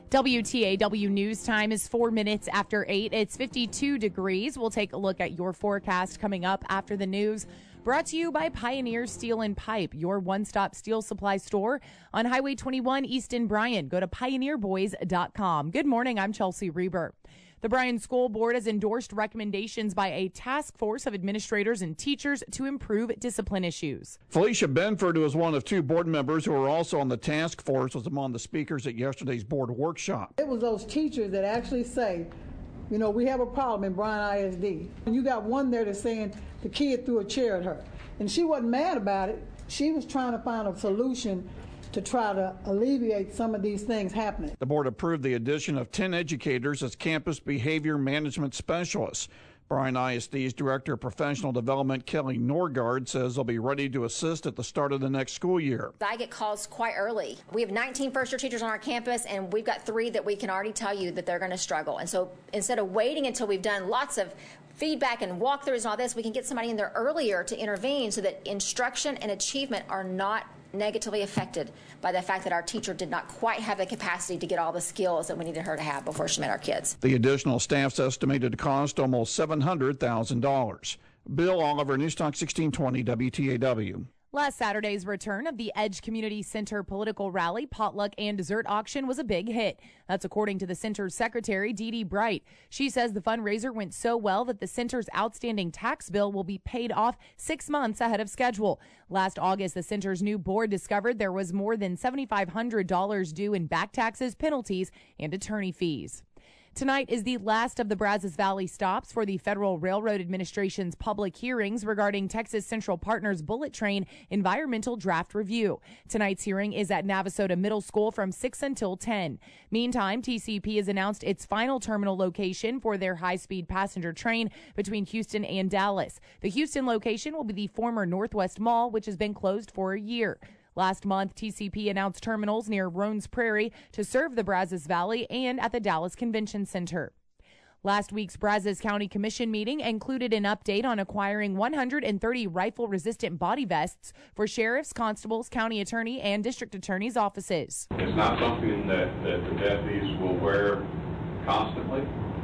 WTAW News Time is 4 minutes after 8. It's 52 degrees. We'll take a look at your forecast coming up after the news. Brought to you by Pioneer Steel and Pipe, your one-stop steel supply store on Highway 21 East in Bryan. Go to pioneerboys.com. Good morning. I'm Chelsea Reber. The Bryan School Board has endorsed recommendations by a task force of administrators and teachers to improve discipline issues. Felicia Benford, who is one of two board members who are also on the task force, was among the speakers at yesterday's board workshop. It was those teachers that actually say, you know, we have a problem in Bryan ISD. And you got one there that's saying the kid threw a chair at her. And she wasn't mad about it. She was trying to find a solution to try to alleviate some of these things happening. The board approved the addition of 10 educators as campus behavior management specialists. Bryan ISD's Director of Professional Development, Kelly Norgard, says they'll be ready to assist at the start of the next school year. I get calls quite early. We have 19 first-year teachers on our campus, and we've got 3 that we can already tell you that they're going to struggle. And so instead of waiting until we've done lots of feedback and walkthroughs and all this, we can get somebody in there earlier to intervene so that instruction and achievement are not negatively affected by the fact that our teacher did not quite have the capacity to get all the skills that we needed her to have before she met our kids. The additional staff's estimated to cost almost $700,000. Bill Oliver, News Talk 1620 WTAW. Last Saturday's return of the Edge Community Center political rally, potluck, and dessert auction was a big hit. That's according to the center's secretary, Dee Dee Bright. She says the fundraiser went so well that the center's outstanding tax bill will be paid off 6 months ahead of schedule. Last August, the center's new board discovered there was more than $7,500 due in back taxes, penalties, and attorney fees. Tonight is the last of the Brazos Valley stops for the Federal Railroad Administration's public hearings regarding Texas Central Partners Bullet Train environmental draft review. Tonight's hearing is at Navasota Middle School from 6 until 10. Meantime, TCP has announced its final terminal location for their high-speed passenger train between Houston and Dallas. The Houston location will be the former Northwest Mall, which has been closed for a year. Last month, TCP announced terminals near Roans Prairie to serve the Brazos Valley and at the Dallas Convention Center. Last week's Brazos County Commission meeting included an update on acquiring 130 rifle-resistant body vests for sheriffs, constables, county attorney, and district attorney's offices. It's not something that the deputies will wear constantly,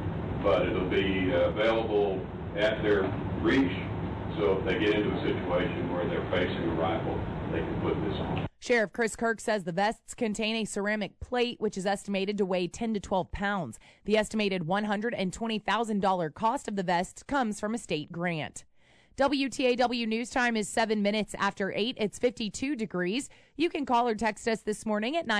but it'll be available at their reach. So if they get into a situation where they're facing a rifle, they can put this on. Sheriff Chris Kirk says the vests contain a ceramic plate, which is estimated to weigh 10 to 12 pounds. The estimated $120,000 cost of the vests comes from a state grant. WTAW News Time is 7 minutes after 8. It's 52 degrees. You can call or text us this morning at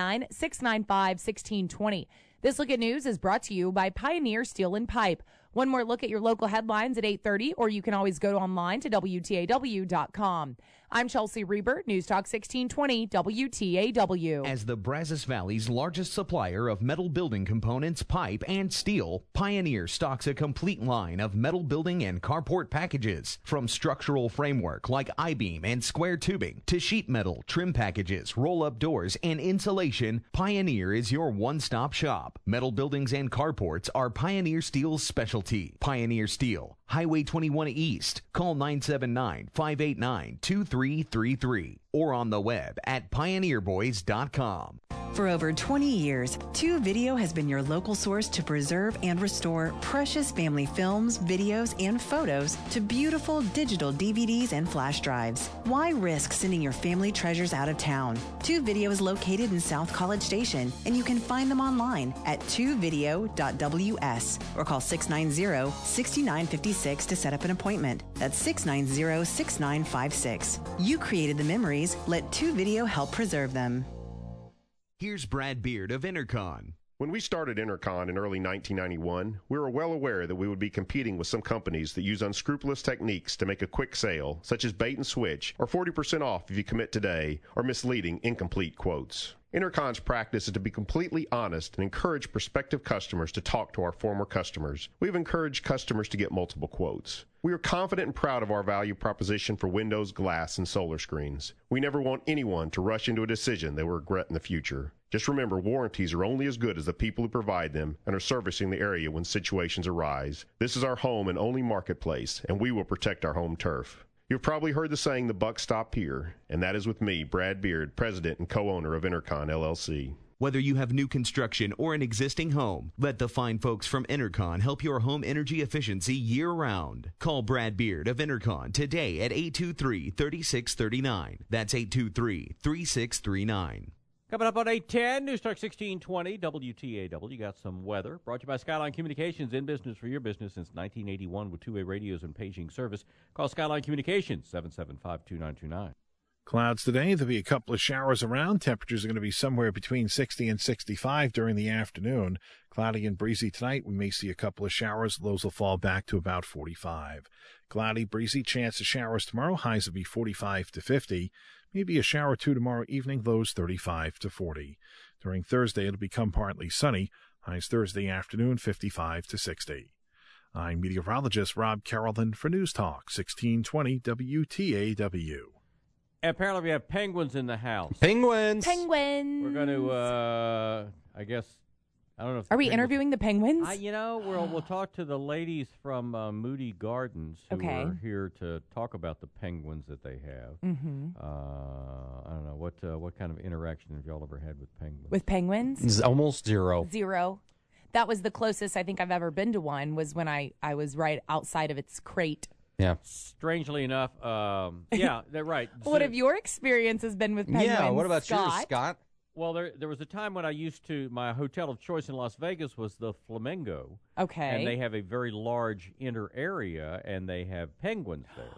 979-695-1620. This Look at News is brought to you by Pioneer Steel and Pipe. One more look at your local headlines at 8:30, or you can always go online to WTAW.com. I'm Chelsea Reber, News Talk 1620 WTAW. As the Brazos Valley's largest supplier of metal building components, pipe, and steel, Pioneer stocks a complete line of metal building and carport packages. From structural framework like I-beam and square tubing to sheet metal, trim packages, roll-up doors, and insulation, Pioneer is your one-stop shop. Metal buildings and carports are Pioneer Steel's specialty. Pioneer Steel, Highway 21 East. Call 979-589-2333 or on the web at pioneerboys.com. For over 20 years, 2 Video has been your local source to preserve and restore precious family films, videos, and photos to beautiful digital DVDs and flash drives. Why risk sending your family treasures out of town? 2 Video is located in South College Station, and you can find them online at 2video.ws or call 690-6956 to set up an appointment. That's 690-6956. You created the memories. Let 2 Video help preserve them. Here's Brad Beard of Intercon. When we started Intercon in early 1991, we were well aware that we would be competing with some companies that use unscrupulous techniques to make a quick sale, such as bait and switch, or 40% off if you commit today, or misleading, incomplete quotes. Intercon's practice is to be completely honest and encourage prospective customers to talk to our former customers. We've encouraged customers to get multiple quotes. We are confident and proud of our value proposition for windows, glass, and solar screens. We never want anyone to rush into a decision they will regret in the future. Just remember, warranties are only as good as the people who provide them and are servicing the area when situations arise. This is our home and only marketplace, and we will protect our home turf. You've probably heard the saying, the buck stopped here, and that is with me, Brad Beard, president and co-owner of Intercon LLC. Whether you have new construction or an existing home, let the fine folks from Intercon help your home energy efficiency year-round. Call Brad Beard of Intercon today at 823-3639. That's 823-3639. Coming up on 8:10, News Talk 1620, WTAW. You got some weather. Brought to you by Skyline Communications, in business for your business since 1981 with two-way radios and paging service. Call Skyline Communications, 775-2929. Clouds today. There'll be a couple of showers around. Temperatures are going to be somewhere between 60 and 65 during the afternoon. Cloudy and breezy tonight. We may see a couple of showers. Lows will fall back to about 45. Cloudy, breezy, chance of showers tomorrow. Highs will be 45 to 50. Maybe a shower or two tomorrow evening. Lows 35 to 40. During Thursday, it'll become partly sunny. Highs Thursday afternoon, 55 to 60. I'm meteorologist Rob Carrollton for News Talk 1620 WTAW. Apparently, we have penguins in the house. Penguins. We're going to, I guess, I don't know. If Are we interviewing the penguins? We'll talk to the ladies from Moody Gardens who are here to talk about the penguins that they have. Mm-hmm. I don't know what kind of interaction have y'all ever had with penguins? With penguins? It's almost zero. Zero. That was the closest I think I've ever been to one. Was when I was right outside of its crate. Yeah. Strangely enough, yeah, they're right. What have your experiences been with penguins? Yeah, what about Scott? yours, Scott? Well, there was a time when my hotel of choice in Las Vegas was the Flamingo. Okay. And they have a very large inner area, and they have penguins there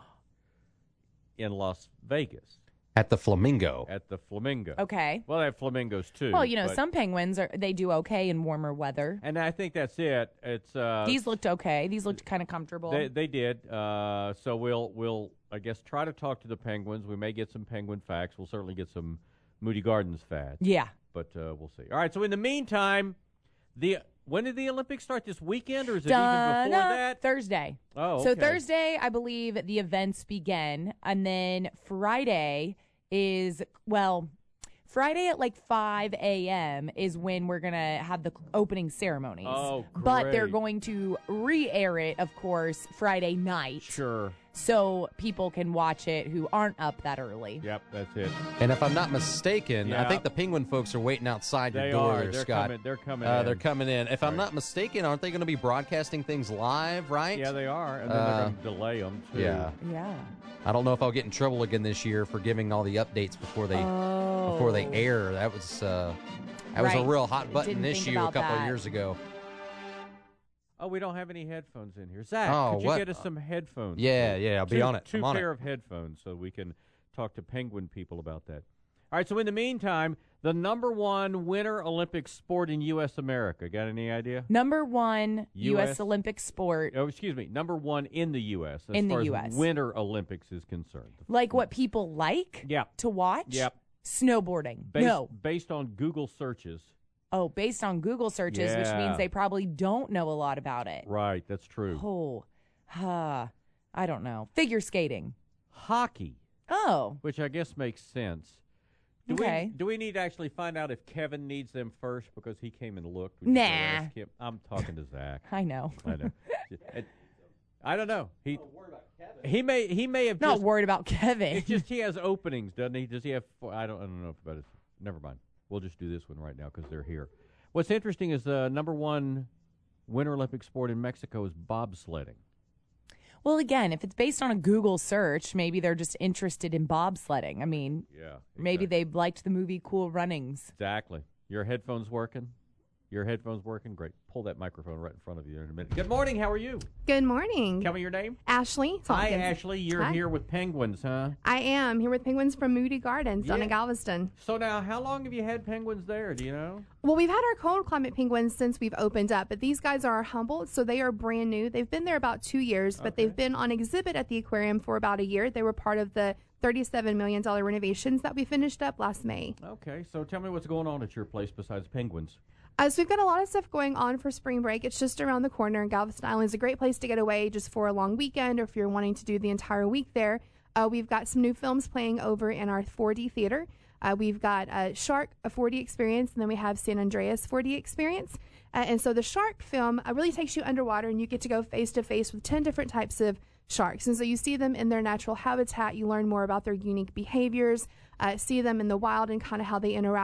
in Las Vegas. At the Flamingo. Okay. Well, they have flamingos, too. Well, some penguins, they do okay in warmer weather. And I think that's it. It's These looked okay. These looked kind of comfortable. They did. So we'll, I guess, try to talk to the penguins. We may get some penguin facts. We'll certainly get some Moody Gardens facts. Yeah. But we'll see. All right, so in the meantime, when did the Olympics start, this weekend, or is it even before that? Thursday. Oh, okay. So Thursday, I believe, the events begin. And then Friday Friday at like 5 a.m. is when we're going to have the opening ceremonies. Oh, great. But they're going to re-air it, of course, Friday night. Sure. So people can watch it who aren't up that early. Yep, that's it. And if I'm not mistaken, I think the penguin folks are waiting outside your door there, Scott. They're coming in. They're coming in. If I'm not mistaken, aren't they going to be broadcasting things live, right? Yeah, they are. And then they're going to delay them, too. Yeah. Yeah. I don't know if I'll get in trouble again this year for giving all the updates before they air. That was a real hot button issue a couple of years ago. Oh, we don't have any headphones in here. Zach, could you get us some headphones? Yeah, I'll be on it. Two pair of headphones so we can talk to penguin people about that. All right, so in the meantime, the number one winter Olympic sport in U.S. America. Got any idea? Number one U.S. Olympic sport. Oh, excuse me. Number one in the U.S. In the far U.S. as Winter Olympics is concerned. Like what people like to watch? Yep. Snowboarding. Based on Google searches. Oh, based on Google searches, which means they probably don't know a lot about it. Right, that's true. Oh, I don't know. Figure skating. Hockey. Oh. Which I guess makes sense. Do we need to actually find out if Kevin needs them first because he came and looked? Nah. I'm talking to Zach. I know. I don't know. He may have not worried about Kevin. It's just he has openings, doesn't he? Does he have? I don't know about it. Never mind. We'll just do this one right now because they're here. What's interesting is the number one Winter Olympic sport in Mexico is bobsledding. Well, again, if it's based on a Google search, maybe they're just interested in bobsledding. I mean, maybe they liked the movie Cool Runnings. Exactly. Your headphones working? Great. Pull that microphone right in front of you in a minute. Good morning. How are you? Good morning. Tell me your name. Ashley. Hi, Ashley. You're here with penguins, huh? I am here with penguins from Moody Gardens down in Galveston. So now, how long have you had penguins there? Do you know? Well, we've had our cold climate penguins since we've opened up, but these guys are Humboldt, so they are brand new. They've been there about 2 years, but they've been on exhibit at the aquarium for about a year. They were part of the $37 million renovations that we finished up last May. Okay, so tell me what's going on at your place besides penguins. So we've got a lot of stuff going on for spring break. It's just around the corner, and Galveston Island is a great place to get away just for a long weekend, or if you're wanting to do the entire week there. We've got some new films playing over in our 4D theater. We've got Shark, a 4D experience, and then we have San Andreas 4D experience. And so the Shark film really takes you underwater, and you get to go face-to-face with 10 different types of sharks. And so you see them in their natural habitat. You learn more about their unique behaviors, see them in the wild and kind of how they interact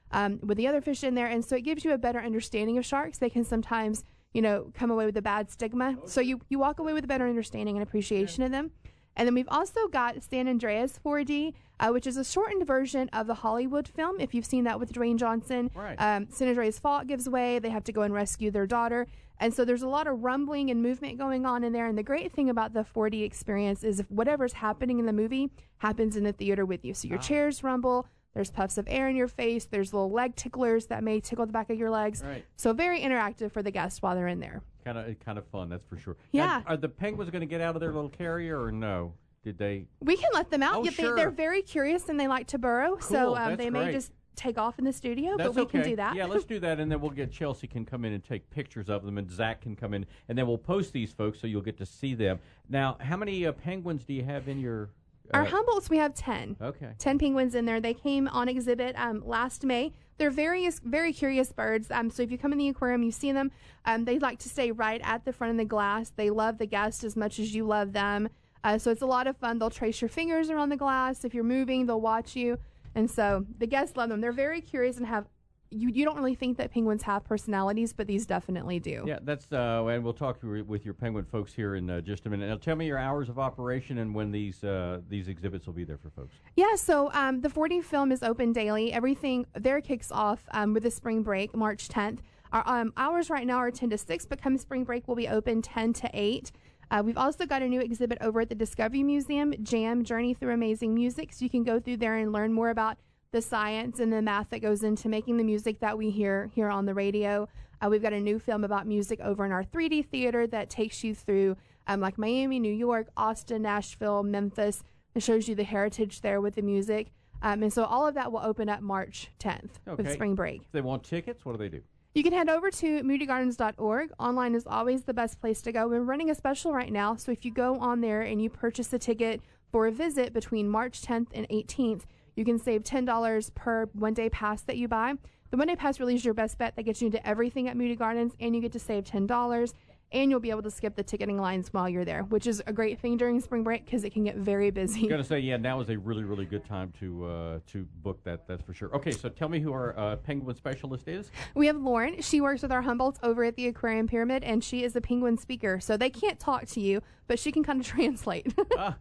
with the other fish in there. And so it gives you a better understanding of sharks. They can sometimes, come away with a bad stigma. Okay. So you walk away with a better understanding and appreciation of them. And then we've also got San Andreas 4D, which is a shortened version of the Hollywood film, if you've seen that with Dwayne Johnson. Right. San Andreas Fault gives way. They have to go and rescue their daughter. And so there's a lot of rumbling and movement going on in there. And the great thing about the 4D experience is if whatever's happening in the movie happens in the theater with you. So your chairs rumble. There's puffs of air in your face. There's little leg ticklers that may tickle the back of your legs. Right. So very interactive for the guests while they're in there. Kind of fun, that's for sure. Yeah. Now, are the penguins going to get out of their little carrier or no? Did they? We can let them out. Oh, sure. They're very curious and they like to burrow. Cool. So they may just take off in the studio, That's but we okay. can do that. Yeah, let's do that, and then we'll get Chelsea can come in and take pictures of them, and Zach can come in, and then we'll post these folks so you'll get to see them. Now, how many penguins do you have in your? Our Humboldts, we have 10. Okay. 10 penguins in there. They came on exhibit last May. They're very curious birds. So if you come in the aquarium, you see them. They like to stay right at the front of the glass. They love the guest as much as you love them. So it's a lot of fun. They'll trace your fingers around the glass. If you're moving, they'll watch you. And so the guests love them. They're very curious and have. You don't really think that penguins have personalities, but these definitely do. Yeah, that's and we'll talk with your penguin folks here in just a minute. Now, tell me your hours of operation and when these exhibits will be there for folks. Yeah, so the 4D film is open daily. Everything there kicks off with the spring break, March 10th. Our hours right now are 10 to 6, but come spring break, we'll be open 10 to 8. We've also got a new exhibit over at the Discovery Museum, Jam, Journey Through Amazing Music, so you can go through there and learn more about the science and the math that goes into making the music that we hear here on the radio. We've got a new film about music over in our 3D theater that takes you through like Miami, New York, Austin, Nashville, Memphis. It shows you the heritage there with the music. And so all of that will open up March 10th with spring break. If they want tickets, what do they do? You can head over to moodygardens.org. Online is always the best place to go. We're running a special right now, so if you go on there and you purchase a ticket for a visit between March 10th and 18th, you can save $10 per one-day pass that you buy. The one-day pass really is your best bet. That gets you into everything at Moody Gardens, and you get to save $10. And you'll be able to skip the ticketing lines while you're there, which is a great thing during spring break because it can get very busy. I'm going to say, yeah, now is a really, really good time to book that, that's for sure. Okay, so tell me who our penguin specialist is. We have Lauren. She works with our Humboldts over at the Aquarium Pyramid, and she is a penguin speaker. So they can't talk to you, but she can kind of translate.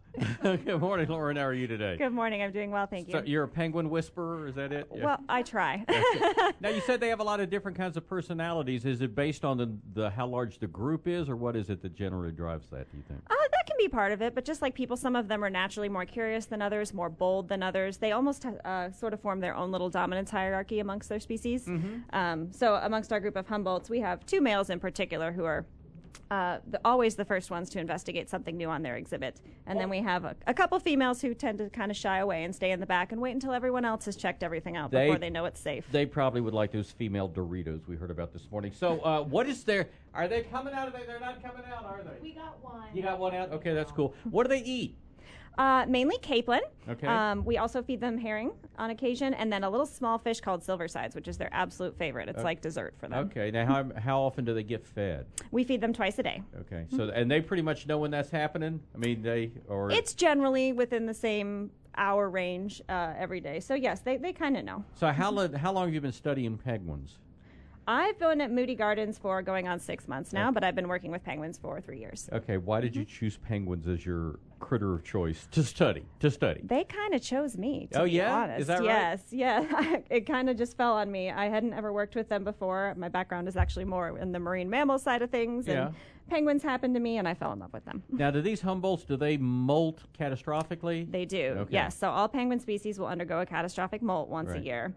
Good morning, Lauren. How are you today? Good morning. I'm doing well, thank you. So you're a penguin whisperer, is that it? Yeah. Well, I try. Now, you said they have a lot of different kinds of personalities. Is it based on the how large the group is, or what is it that generally drives that, do you think? That can be part of it, but just like people, some of them are naturally more curious than others, more bold than others. They almost sort of form their own little dominance hierarchy amongst their species. Mm-hmm. So amongst our group of Humboldts, we have 2 males in particular who are always the first ones to investigate something new on their exhibit. And then we have a couple females who tend to kind of shy away and stay in the back and wait until everyone else has checked everything out before they know it's safe. They probably would like those female Doritos we heard about this morning. So what is their... Are they coming out? They're not coming out, are they? We got one. You got one out? Okay, that's cool. What do they eat? Mainly capelin. Okay. We also feed them herring on occasion, and then a little small fish called silversides, which is their absolute favorite. It's like dessert for them. Okay. Now, how often do they get fed? We feed them twice a day. Okay. So, and they pretty much know when that's happening. I mean, it's generally within the same hour range every day. So yes, they kind of know. So how long have you been studying penguins? I've been at Moody Gardens for going on 6 months now, but I've been working with penguins for 3 years. Okay, why did you choose penguins as your critter of choice to study? They kind of chose me, to be honest. Is that right? Yes, yeah. It kind of just fell on me. I hadn't ever worked with them before. My background is actually more in the marine mammal side of things, and penguins happened to me, and I fell in love with them. Now, do these Humboldts, do they molt catastrophically? They do, yes. So all penguin species will undergo a catastrophic molt once a year.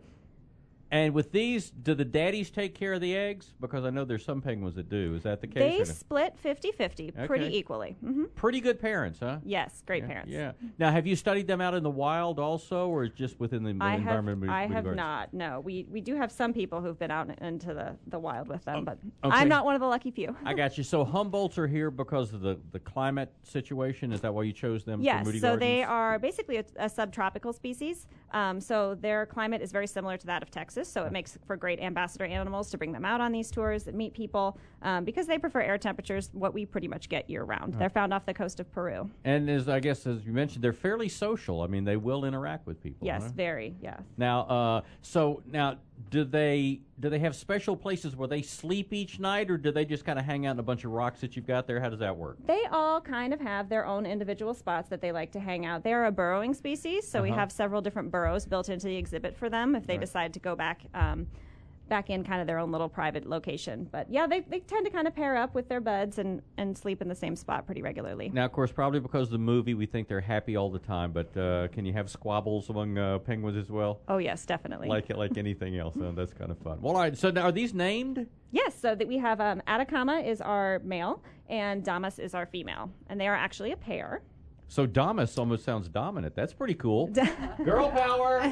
And with these, do the daddies take care of the eggs? Because I know there's some penguins that do. Is that the case? They split 50-50 pretty equally. Mm-hmm. Pretty good parents, huh? Yes, great parents. Yeah. Now, have you studied them out in the wild also, or just within the environment? I have not, no. We do have some people who've been out into the wild with them, but okay. I'm not one of the lucky few. I got you. So Humboldts are here because of the climate situation? Is that why you chose them for Moody Gardens? Yes, so they are basically a subtropical species. So their climate is very similar to that of Texas. So it makes for great ambassador animals to bring them out on these tours and meet people because they prefer air temperatures, what we pretty much get year-round. They're found off the coast of Peru. And as you mentioned, they're fairly social. I mean, they will interact with people. Yes, very, yes. Now, do they have special places where they sleep each night, or do they just kind of hang out in a bunch of rocks that you've got there? How does that work? They all kind of have their own individual spots that they like to hang out. They're a burrowing species, so we have several different burrows built into the exhibit for them if they decide to go back in kind of their own little private location. But yeah, they tend to kind of pair up with their buds and sleep in the same spot pretty regularly. Now, of course, probably because of the movie, we think they're happy all the time, but can you have squabbles among penguins as well? Oh, yes, definitely. Like anything else. That's kind of fun. Well, all right, so now are these named? Yes, so that we have Atacama is our male and Damas is our female, and they are actually a pair. So Damas almost sounds dominant. That's pretty cool. Girl power.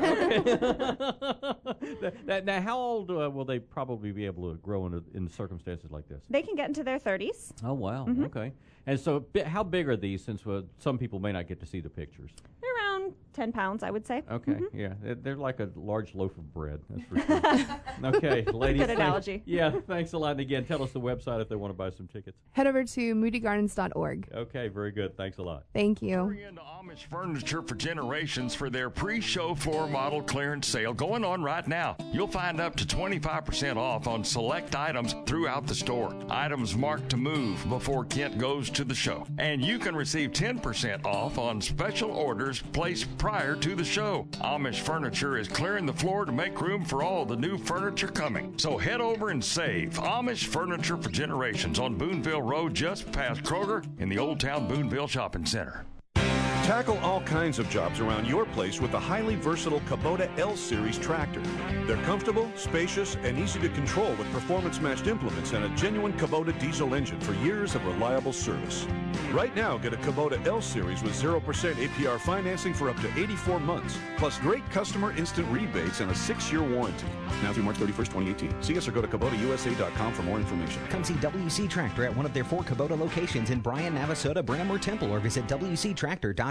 Okay. Now, how old will they probably be able to grow in circumstances like this? They can get into their 30s. Oh, wow. Okay. And so how big are these, since some people may not get to see the pictures? They're around 10 pounds, I would say. Okay, yeah. They're like a large loaf of bread, that's for sure. Okay, ladies. Good analogy. Yeah, thanks a lot. And again, tell us the website if they want to buy some tickets. Head over to moodygardens.org. Okay, very good. Thanks a lot. Thank you. Hurry into Amish Furniture for Generations for their pre-show floor model clearance sale going on right now. You'll find up to 25% off on select items throughout the store. Items marked to move before Kent goes to the show. And you can receive 10% off on special orders placed prior to the show. Amish Furniture is clearing the floor to make room for all the new furniture coming. So head over and save. Amish Furniture for Generations on Boonville Road, just past Kroger in the Old Town Boonville Shopping Center. Tackle all kinds of jobs around your place with the highly versatile Kubota L-Series tractor. They're comfortable, spacious, and easy to control with performance-matched implements and a genuine Kubota diesel engine for years of reliable service. Right now, get a Kubota L-Series with 0% APR financing for up to 84 months, plus great customer instant rebates and a 6-year warranty. Now through March 31st, 2018. See us or go to KubotaUSA.com for more information. Come see WC Tractor at one of their 4 Kubota locations in Bryan, Navasota, Brenham, or Temple, or visit WCTractor.com.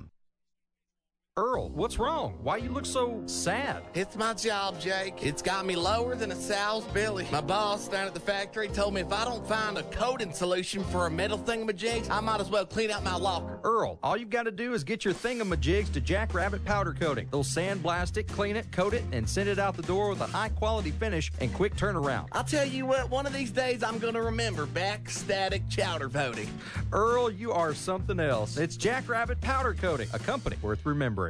Earl, what's wrong? Why you look so sad? It's my job, Jake. It's got me lower than a sow's belly. My boss down at the factory told me if I don't find a coating solution for a metal thingamajigs, I might as well clean out my locker. Earl, all you've got to do is get your thingamajigs to Jackrabbit Powder Coating. They'll sandblast it, clean it, coat it, and send it out the door with a high-quality finish and quick turnaround. I'll tell you what, one of these days I'm going to remember back static chowder voting. Earl, you are something else. It's Jackrabbit Powder Coating, a company worth remembering.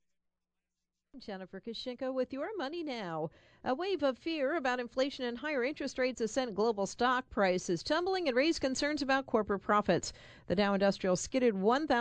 Jennifer Kushinko with your Money Now. A wave of fear about inflation and higher interest rates has sent global stock prices tumbling and raised concerns about corporate profits. The Dow Industrial skidded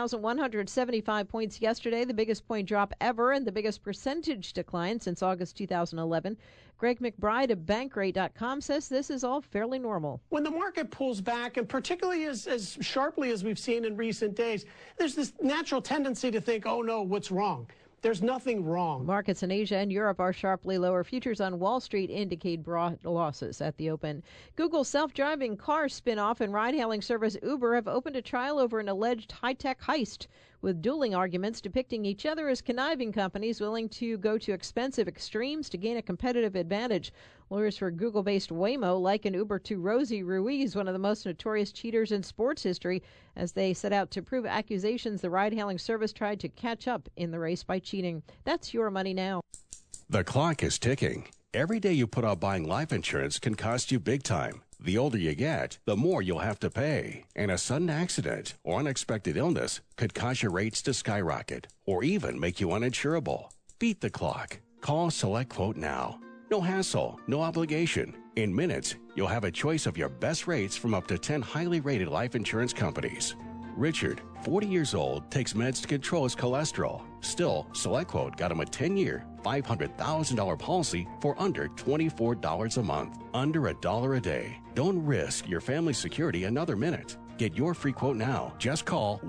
1,175 points yesterday, the biggest point drop ever and the biggest percentage decline since August 2011. Greg McBride of Bankrate.com says this is all fairly normal. When the market pulls back, and particularly as sharply as we've seen in recent days, there's this natural tendency to think, oh no, what's wrong? There's nothing wrong. Markets in Asia and Europe are sharply lower. Futures on Wall Street indicate broad losses at the open. Google's self-driving car spinoff and ride-hailing service Uber have opened a trial over an alleged high-tech heist, with dueling arguments depicting each other as conniving companies willing to go to expensive extremes to gain a competitive advantage. Lawyers for Google-based Waymo liken Uber to Rosie Ruiz, one of the most notorious cheaters in sports history, as they set out to prove accusations the ride-hailing service tried to catch up in the race by cheating. That's your Money Now. The clock is ticking. Every day you put off buying life insurance can cost you big time. The older you get, the more you'll have to pay. And a sudden accident or unexpected illness could cause your rates to skyrocket or even make you uninsurable. Beat the clock. Call SelectQuote now. No hassle, no obligation. In minutes, you'll have a choice of your best rates from up to 10 highly rated life insurance companies. Richard, 40 years old, takes meds to control his cholesterol. Still, SelectQuote got him a 10-year, $500,000 policy for under $24 a month. Under $1 a day. Don't risk your family's security another minute. Get your free quote now. Just call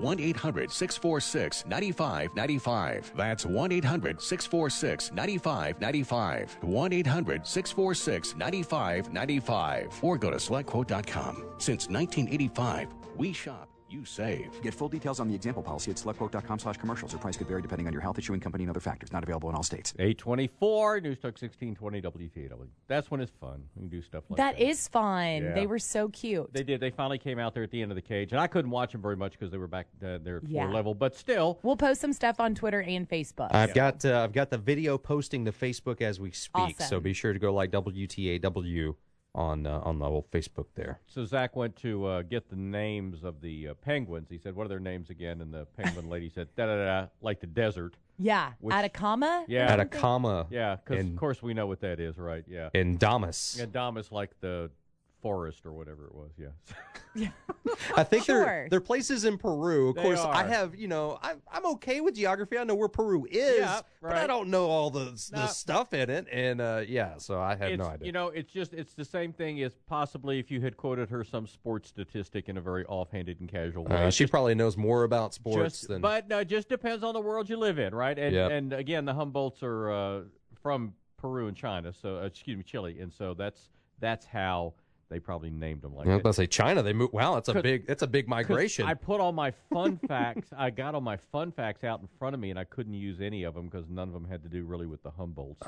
1-800-646-9595. That's 1-800-646-9595. 1-800-646-9595. Or go to SelectQuote.com. Since 1985, we shop you save. Get full details on the example policy at selectquote.com/commercials. Or price could vary depending on your health, issuing company, and other factors. Not available in all states. 824 News Talk 1620 WTAW. That's when it's fun. We can do stuff like that. That is fun. Yeah. They were so cute. They did. They finally came out there at the end of the cage, and I couldn't watch them very much because they were back there at floor level. But still, we'll post some stuff on Twitter and Facebook. I've got the video posting to Facebook as we speak, Awesome. so be sure to go like WTAW on the old Facebook there. So Zach went to get the names of the penguins. He said, "What are their names again?" And the penguin lady said, "Da-da-da," like the desert. Yeah, Atacama? Yeah. Atacama. Yeah, because of course we know what that is, right? Yeah. And Damas. And Damas, like the forest or whatever it was, yeah. I think they're places in Peru. Of They course, are. I have, I'm okay with geography. I know where Peru is, but I don't know all the stuff in it. And, so I have no idea. It's the same thing as possibly if you had quoted her some sports statistic in a very offhanded and casual way. She probably knows more about sports than... But it just depends on the world you live in, right? And, Yep. and again, the Humboldts are from Peru and China, so Chile, and so that's how they probably named them like I was that. about to say China. They moved. Wow, that's a big migration. I put all my fun facts. I got all my fun facts out in front of me, and I couldn't use any of them because none of them had to do really with the Humboldts.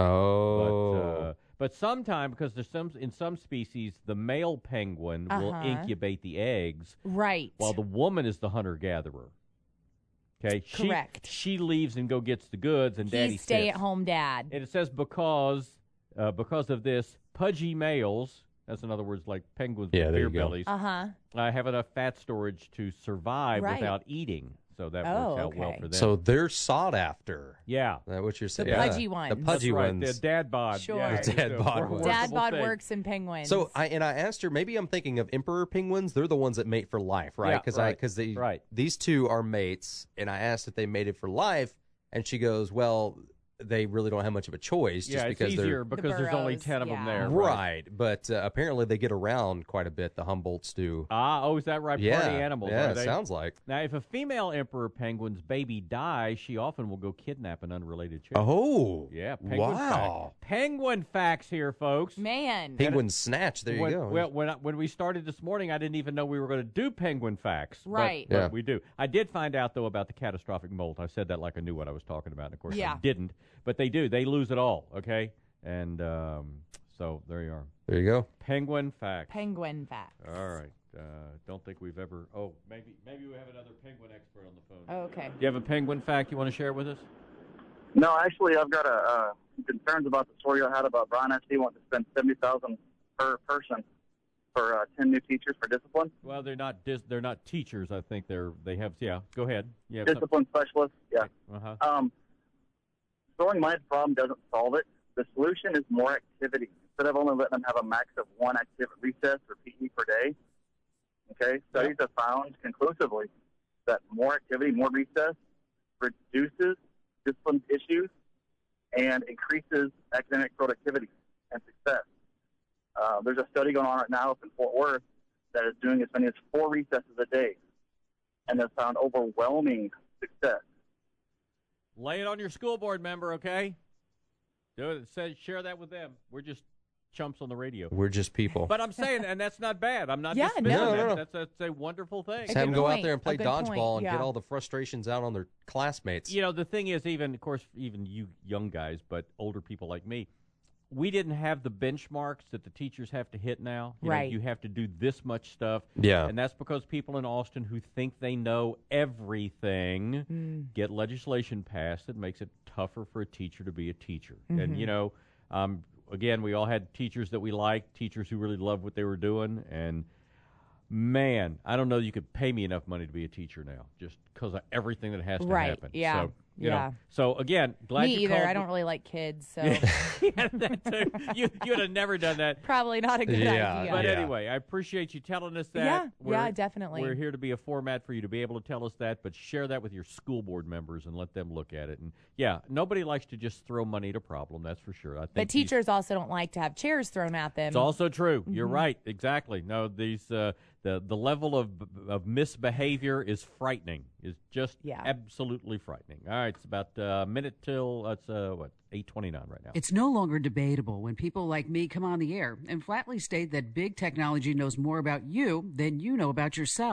Oh, but sometimes because in some species the male penguin will incubate the eggs, right? While the woman is the hunter gatherer. Okay, correct. She leaves and go gets the goods, and Daddy He's stay-at-home dad. And it says because of this, pudgy males. That's in other words, like penguins with beer bellies. Have enough fat storage to survive without eating. So that works out well for them. So they're sought after. Yeah. Is that what you're saying? The pudgy ones. The pudgy That's right. ones. The dad bod. Sure. Yeah, The dad bod ones. Dad bod works in penguins. So I asked her, maybe I'm thinking of emperor penguins. They're the ones that mate for life, right? Because these two are mates, and I asked if they mated for life, and she goes, well, they really don't have much of a choice. Just because it's easier because there's only 10 of them there. Right. But apparently they get around quite a bit, the Humboldts do. Is that right? Yeah. Party animals. Yeah, are it they? sounds like. Now, if a female emperor penguin's baby dies, she often will go kidnap an unrelated chick. Oh. Yeah. Penguin Wow. Facts. Penguin facts here, folks. Man. Penguin snatch. There you go. Well, when we started this morning, I didn't even know we were going to do penguin facts. Right. But we do. I did find out, though, about the catastrophic molt. I said that like I knew what I was talking about. And, of course, I didn't. But they do. They lose it all, okay? And so there you are. There you go. Penguin facts. Penguin facts. All right. Don't think we've ever... Oh, maybe we have another penguin expert on the phone. Oh, okay. Do you have a penguin fact you want to share with us? No, actually, I've got concerns about the story I had about Brian S.D. wanting to spend $70,000 per person for 10 new teachers for discipline. Well, they're not teachers. I think they have. Yeah, go ahead. Yeah. Discipline specialists. Yeah. Throwing money at the problem doesn't solve it. The solution is more activity. Instead of only letting them have a max of one activity recess or PE per day, okay, studies have found conclusively that more activity, more recess, reduces discipline issues and increases academic productivity and success. There's a study going on right now up in Fort Worth that is doing as many as 4 recesses a day and has found overwhelming success. Lay it on your school board member, okay? Do it. Share that with them. We're just chumps on the radio. We're just people. But I'm saying, and that's not bad. I'm not dismissing that. That's a wonderful thing. Just have them go out there and play dodgeball and get all the frustrations out on their classmates. The thing is, even you young guys, but older people like me, we didn't have the benchmarks that the teachers have to hit now. You have to do this much stuff. Yeah. And that's because people in Austin who think they know everything get legislation passed that makes it tougher for a teacher to be a teacher. And, again, we all had teachers that we liked, teachers who really loved what they were doing. And, man, I don't know you could pay me enough money to be a teacher now just because of everything that has to happen. Yeah. So, so again, glad me you either. called. I don't really like kids, so that too. You would have never done that. Probably not a good idea. But anyway, I appreciate you telling us that. Yeah, definitely. We're here to be a format for you to be able to tell us that, but share that with your school board members and let them look at it. And nobody likes to just throw money at a problem. That's for sure. I think but teachers also don't like to have chairs thrown at them. It's also true. You're right. Exactly. No, these the level of misbehavior is frightening. Is just absolutely frightening. All right, it's about a minute till it's 8:29 right now. It's no longer debatable when people like me come on the air and flatly state that big technology knows more about you than you know about yourself.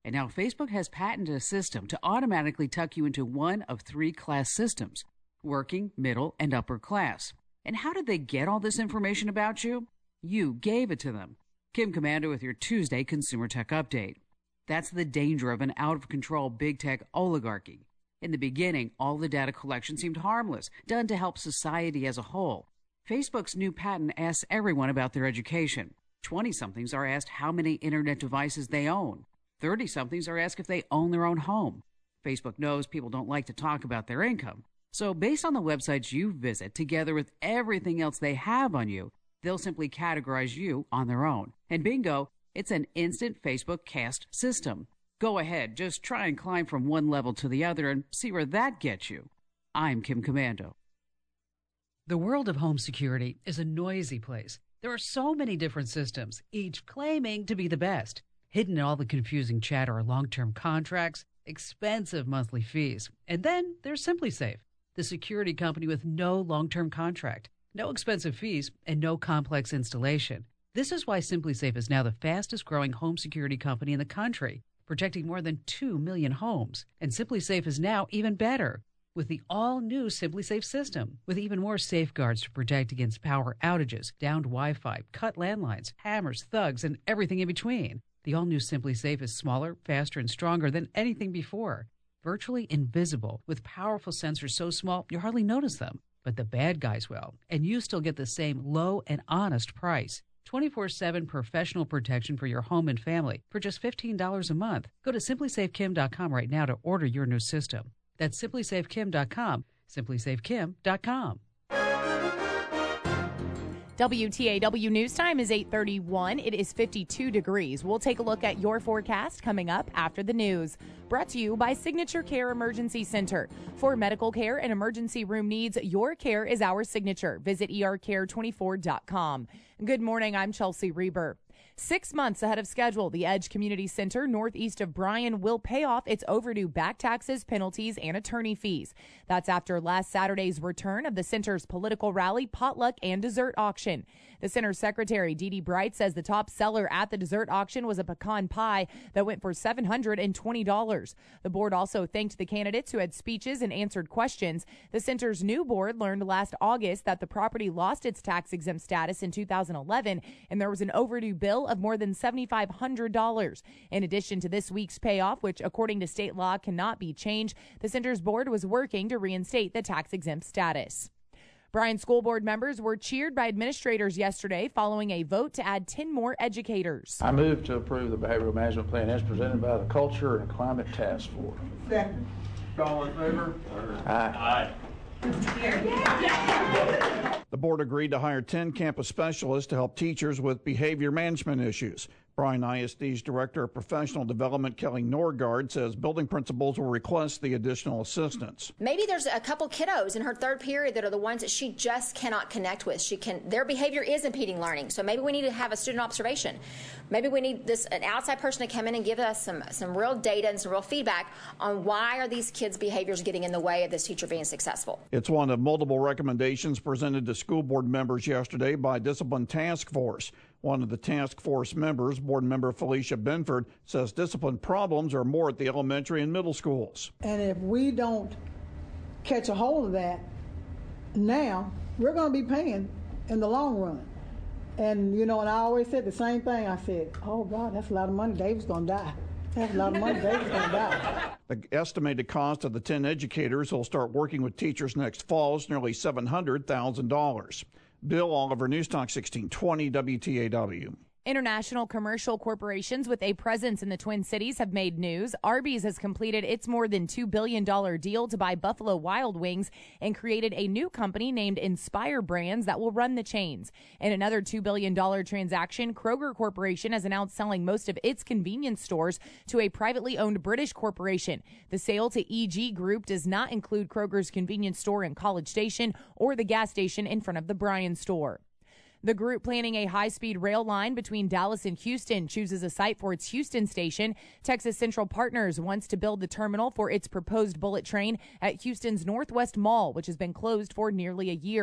And now Facebook has patented a system to automatically tuck you into one of 3 class systems: working, middle, and upper class. And how did they get all this information about you? You gave it to them. Kim Komando with your Tuesday Consumer Tech Update. That's the danger of an out-of-control big tech oligarchy. In the beginning, all the data collection seemed harmless, done to help society as a whole. Facebook's new patent asks everyone about their education. 20-somethings are asked how many internet devices they own. 30-somethings are asked if they own their own home. Facebook knows people don't like to talk about their income. So based on the websites you visit, together with everything else they have on you, they'll simply categorize you on their own. And bingo, it's an instant Facebook caste system. Go ahead, just try and climb from one level to the other and see where that gets you. I'm Kim Komando. The world of home security is a noisy place. There are so many different systems, each claiming to be the best. Hidden in all the confusing chatter are long-term contracts, expensive monthly fees. And then there's SimpliSafe, the security company with no long-term contract, no expensive fees, and no complex installation. This is why SimpliSafe is now the fastest-growing home security company in the country, protecting more than 2 million homes. And SimpliSafe is now even better with the all-new SimpliSafe system, with even more safeguards to protect against power outages, downed Wi-Fi, cut landlines, hammers, thugs, and everything in between. The all-new SimpliSafe is smaller, faster, and stronger than anything before. Virtually invisible, with powerful sensors so small you hardly notice them. But the bad guys will, and you still get the same low and honest price. 24/7 professional protection for your home and family for just $15 a month. Go to simplysafekim.com right now to order your new system. That's simplysafekim.com, simplysafekim.com. WTAW News Time is 8:31. It is 52 degrees. We'll take a look at your forecast coming up after the news. Brought to you by Signature Care Emergency Center. For medical care and emergency room needs, your care is our signature. Visit ercare24.com. Good morning. I'm Chelsea Reber. 6 months ahead of schedule, the Edge Community Center northeast of Bryan will pay off its overdue back taxes, penalties, and attorney fees. That's after last Saturday's return of the center's political rally, potluck, and dessert auction. The center secretary, Dee Dee Bright, says the top seller at the dessert auction was a pecan pie that went for $720. The board also thanked the candidates who had speeches and answered questions. The center's new board learned last August that the property lost its tax-exempt status in 2011, and there was an overdue bill of more than $7,500. In addition to this week's payoff, which according to state law cannot be changed, the center's board was working to reinstate the tax-exempt status. Bryan School Board members were cheered by administrators yesterday following a vote to add 10 more educators. I move to approve the behavioral management plan as presented by the Culture and Climate Task Force. Second. All in favor? Aye. The board agreed to hire 10 campus specialists to help teachers with behavior management issues. Bryan ISD's Director of Professional Development, Kelly Norgard, says building principals will request the additional assistance. Maybe there's a couple kiddos in her third period that are the ones that she just cannot connect with. Their behavior is impeding learning, so maybe we need to have a student observation. Maybe we need an outside person to come in and give us some real data and some real feedback on why are these kids' behaviors getting in the way of this teacher being successful. It's one of multiple recommendations presented to school board members yesterday by Discipline Task Force. One of the task force members, board member Felicia Benford, says discipline problems are more at the elementary and middle schools. And if we don't catch a hold of that now, we're going to be paying in the long run. And, and I always said the same thing. I said, oh, God, that's a lot of money. David's going to die. That's a lot of money. David's going to die. The estimated cost of the 10 educators who will start working with teachers next fall is nearly $700,000. Bill Oliver, News Talk 1620 WTAW. International commercial corporations with a presence in the Twin Cities have made news. Arby's has completed its more than $2 billion deal to buy Buffalo Wild Wings and created a new company named Inspire Brands that will run the chains. In another $2 billion transaction, Kroger Corporation has announced selling most of its convenience stores to a privately owned British corporation. The sale to EG Group does not include Kroger's convenience store in College Station or the gas station in front of the Bryan store. The group planning a high-speed rail line between Dallas and Houston chooses a site for its Houston station. Texas Central Partners wants to build the terminal for its proposed bullet train at Houston's Northwest Mall, which has been closed for nearly a year.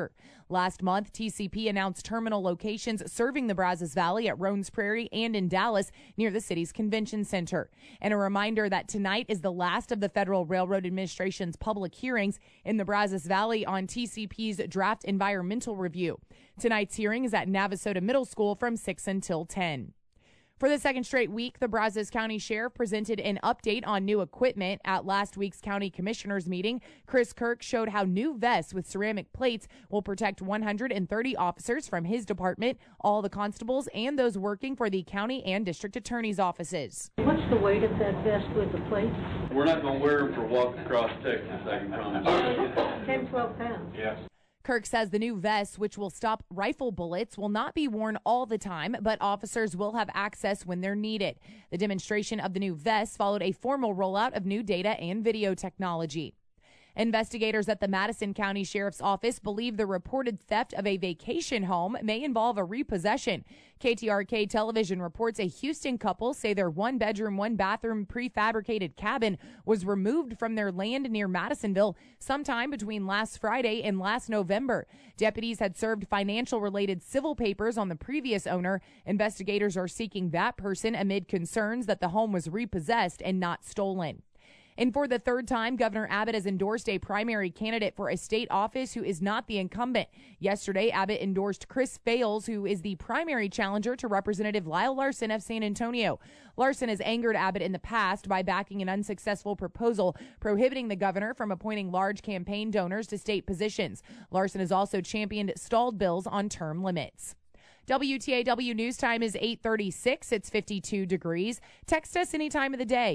Last month, TCP announced terminal locations serving the Brazos Valley at Roans Prairie and in Dallas near the city's convention center. And a reminder that tonight is the last of the Federal Railroad Administration's public hearings in the Brazos Valley on TCP's draft environmental review. Tonight's hearing is at Navasota Middle School from 6 until 10. For the second straight week, the Brazos County Sheriff presented an update on new equipment. At last week's county commissioners meeting, Chris Kirk showed how new vests with ceramic plates will protect 130 officers from his department, all the constables, and those working for the county and district attorney's offices. What's the weight of that vest with the plates? We're not going to wear them for walk across Texas, I can promise. 10, 12 pounds. Yes. Kirk says the new vests, which will stop rifle bullets, will not be worn all the time, but officers will have access when they're needed. The demonstration of the new vests followed a formal rollout of new data and video technology. Investigators at the Madison County Sheriff's Office believe the reported theft of a vacation home may involve a repossession. KTRK television reports a Houston couple say their one-bedroom, one-bathroom prefabricated cabin was removed from their land near Madisonville sometime between last Friday and last November. Deputies had served financial-related civil papers on the previous owner. Investigators are seeking that person amid concerns that the home was repossessed and not stolen. And for the third time, Governor Abbott has endorsed a primary candidate for a state office who is not the incumbent. Yesterday, Abbott endorsed Chris Fales, who is the primary challenger to Representative Lyle Larson of San Antonio. Larson has angered Abbott in the past by backing an unsuccessful proposal prohibiting the governor from appointing large campaign donors to state positions. Larson has also championed stalled bills on term limits. WTAW News Time is 8:36. It's 52 degrees. Text us any time of the day,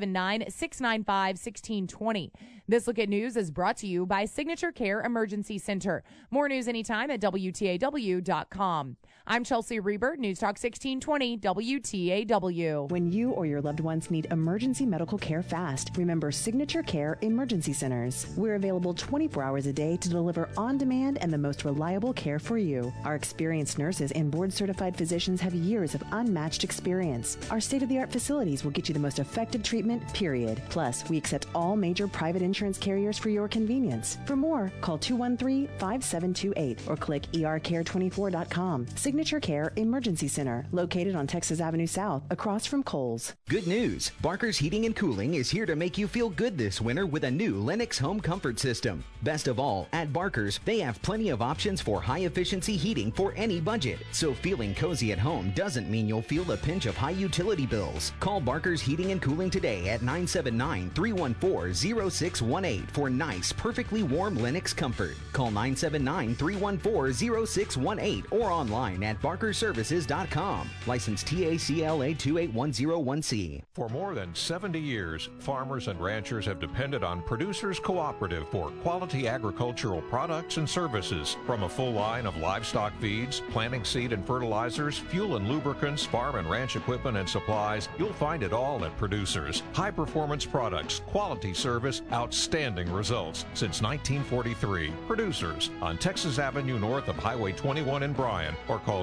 979-695-1620. This Look at News is brought to you by Signature Care Emergency Center. More news anytime at WTAW.com. I'm Chelsea Reber, News Talk 1620, WTAW. When you or your loved ones need emergency medical care fast, remember Signature Care Emergency Centers. We're available 24 hours a day to deliver on-demand and the most reliable care for you. Our experienced nurses and board-certified physicians have years of unmatched experience. Our state-of-the-art facilities will get you the most effective treatment, period. Plus, we accept all major private insurance carriers for your convenience. For more, call 213-5728 or click ercare24.com. Signature Care Emergency Center, located on Texas Avenue South, across from Kohl's. Good news. Barker's Heating and Cooling is here to make you feel good this winter with a new Lennox home comfort system. Best of all, at Barker's, they have plenty of options for high-efficiency heating for any budget. So feeling cozy at home doesn't mean you'll feel the pinch of high utility bills. Call Barker's Heating and Cooling today at 979-314-0618 for nice, perfectly warm Lennox comfort. Call 979-314-0618 or online at barkerservices.com. License TACLA 28101C. For more than 70 years, farmers and ranchers have depended on Producers Cooperative for quality agricultural products and services. From a full line of livestock feeds, planting seed and fertilizers, fuel and lubricants, farm and ranch equipment and supplies, you'll find it all at Producers. High-performance products, quality service, outstanding results. Since 1943, Producers on Texas Avenue north of Highway 21 in Bryan, or call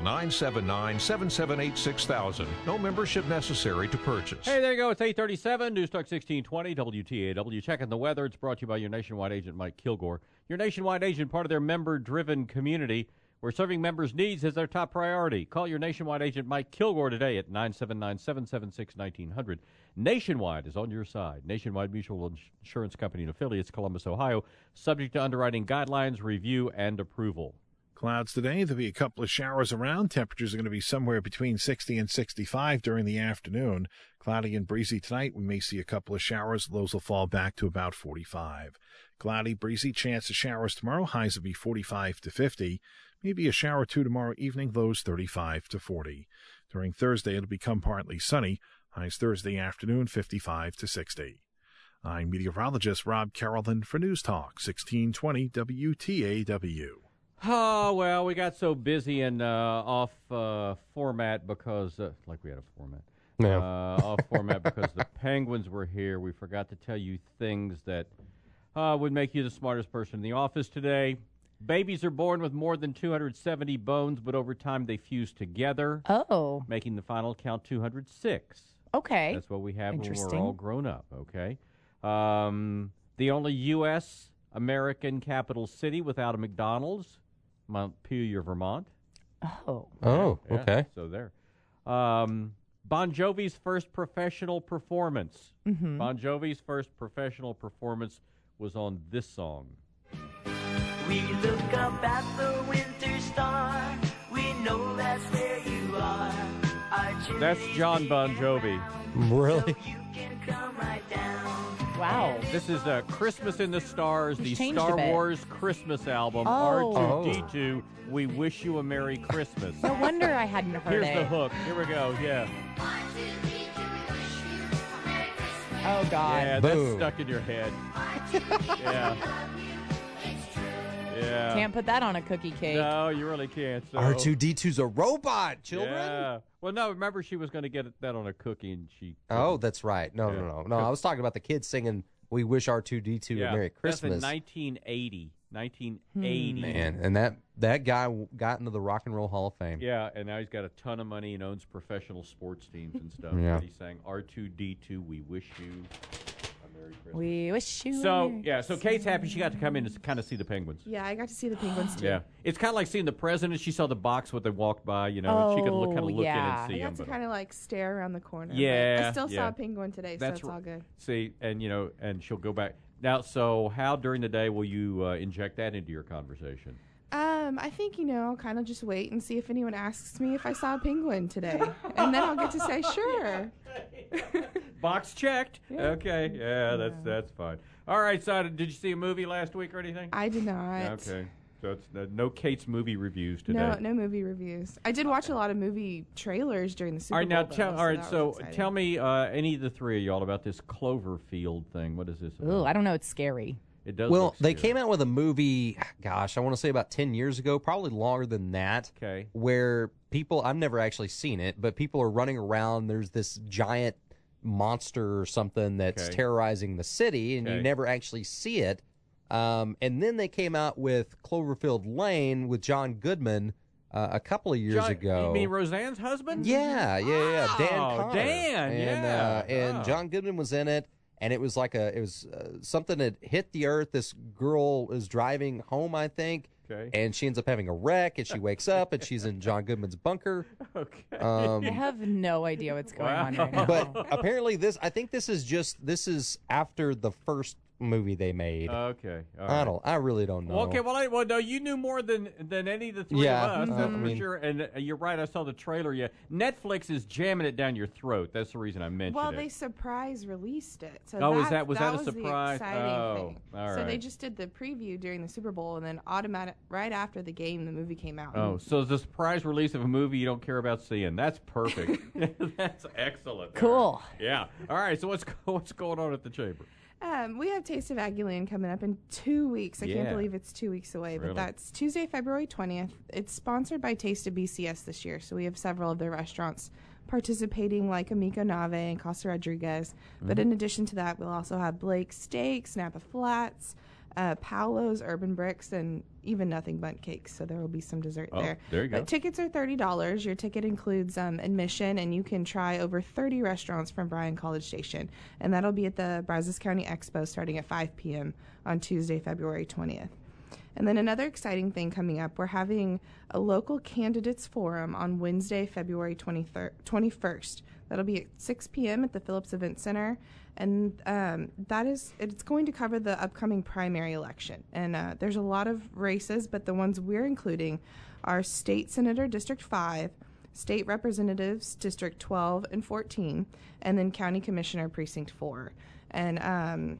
979-778-6000. No membership necessary to purchase. Hey, there you go. It's 8:37. News Talk 1620, WTAW. Checking the weather. It's brought to you by your nationwide agent, Mike Kilgore. Your nationwide agent, part of their member-driven community, where serving members' needs is their top priority. Call your nationwide agent, Mike Kilgore, today at 979-776-1900. Nationwide is on your side. Nationwide Mutual Insurance Company and Affiliates, Columbus, Ohio. Subject to underwriting guidelines, review, and approval. Clouds today. There'll be a couple of showers around. Temperatures are going to be somewhere between 60 and 65 during the afternoon. Cloudy and breezy tonight. We may see a couple of showers. Lows will fall back to about 45. Cloudy, breezy, chance of showers tomorrow. Highs will be 45 to 50. Maybe a shower or two tomorrow evening. Lows 35 to 40. During Thursday, it'll become partly sunny. Highs Thursday afternoon, 55 to 60. I'm meteorologist Rob Carrollton for News Talk 1620 WTAW. Oh, well, we got so busy and off format because, like we had a format. Yeah. Off format because the Penguins were here. We forgot to tell you things that would make you the smartest person in the office today. Babies are born with more than 270 bones, but over time they fuse together. Oh. Making the final count 206. Okay. That's what we have when we're all grown up, okay? The only U.S. American capital city without a McDonald's Montpelier, Vermont. Oh. Oh, Yeah, okay. So there. Bon Jovi's first professional performance. Mhm. Bon Jovi's first professional performance was on this song. We look up at the winter star. We know that's where you are. That's John Bon Jovi. Really? Wow. This is Christmas in the Stars, the He's changed a Star bit. Wars Christmas album, Oh. R2-D2, We Wish You a Merry Christmas. No wonder I hadn't heard Here's it. the hook. Here we go, yeah. Oh, God. Yeah, Boom. that's stuck in your head. Yeah. Yeah. Can't put that on a cookie cake. No, you really can't. So. R2-D2's a robot, children. Yeah. Well, no, remember she was going to get that on a cookie and she... Oh, that's right. No, I was talking about the kids singing "We Wish R2-D2 a Merry Christmas." That's in 1980. 1980. Man, and that guy got into the Rock and Roll Hall of Fame. Yeah, and now he's got a ton of money and owns professional sports teams and stuff. Yeah. But he sang R2-D2, We Wish You a Merry Christmas. We wish you. So, yeah, so Kate's happy she got to come in to kind of see the Penguins. Yeah, I got to see the Penguins too. Yeah. It's kind of like seeing the president. She saw the box when they walked by, and she could look in and see I him. got to kind of like stare around the corner. but Yeah, I still yeah. saw a penguin today, That's so it's all good. See, and and she'll go back. Now, so how during the day will you inject that into your conversation? I think, I'll kind of just wait and see if anyone asks me if I saw a penguin today. And then I'll get to say, sure. Box checked. Yeah. Okay. Yeah, that's fine. All right, so did you see a movie last week or anything? I did not. Okay. So it's no Kate's movie reviews today. No movie reviews. I did watch a lot of movie trailers during the Super All right, now Bowl. tell me any of the three of y'all about this Cloverfield thing. What is this about? Ooh, I don't know. It's scary. It does. Well, look they scary. came out with a movie, gosh, I want to say about 10 years ago, probably longer than that. Okay. Where people, I've never actually seen it, but people are running around. There's this giant monster or something that's Okay. terrorizing the city, and you Okay. never actually see it. And then they came out with Cloverfield Lane with John Goodman a couple of years ago. You mean Roseanne's husband? Yeah. Dan Oh, Connor. Dan, and, yeah. and John Goodman was in it, and it was like something that hit the earth. This girl is driving home, I think, Okay. and she ends up having a wreck, and she wakes up, and she's in John Goodman's bunker. Okay. I have no idea what's going on right now. But apparently I think this is after the first movie they made. Okay. All right. I really don't know. Well, okay, well, no, you knew more than any of the three Yeah, of us, I that's for mean- sure. And you're right, I saw the trailer. Yeah, Netflix is jamming it down your throat. That's the reason I mentioned Well, it. they surprise released it. So Oh, was that a was surprise? The exciting Oh, thing. all So they right. just did the preview during the Super Bowl, and then right after the game, the movie came out. Oh, so the surprise release of a movie you don't care about seeing. That's perfect. That's excellent. Cool. Yeah. All right, so what's going on at the Chamber? We have Taste of Aggieland coming up in 2 weeks. I Yeah. can't believe it's 2 weeks away, Really? but that's Tuesday, February 20th. It's sponsored by Taste of BCS this year, so we have several of their restaurants participating, like Amico Nave and Casa Rodriguez. But in addition to that, we'll also have Blake's Steaks, Napa Flats, Paolo's Urban Bricks, and even Nothing Bundt Cakes. So there will be some dessert Oh, there. there you go. But tickets are $30. Your ticket includes admission, and you can try over 30 restaurants from Bryan College Station. And that'll be at the Brazos County Expo starting at 5 p.m. on Tuesday, February 20th. And then another exciting thing coming up, we're having a local candidates forum on Wednesday, February 21st. That'll be at 6 p.m. at the Phillips Event Center. And it's going to cover the upcoming primary election. And there's a lot of races, but the ones we're including are State Senator District 5, State Representatives District 12 and 14, and then County Commissioner Precinct 4. And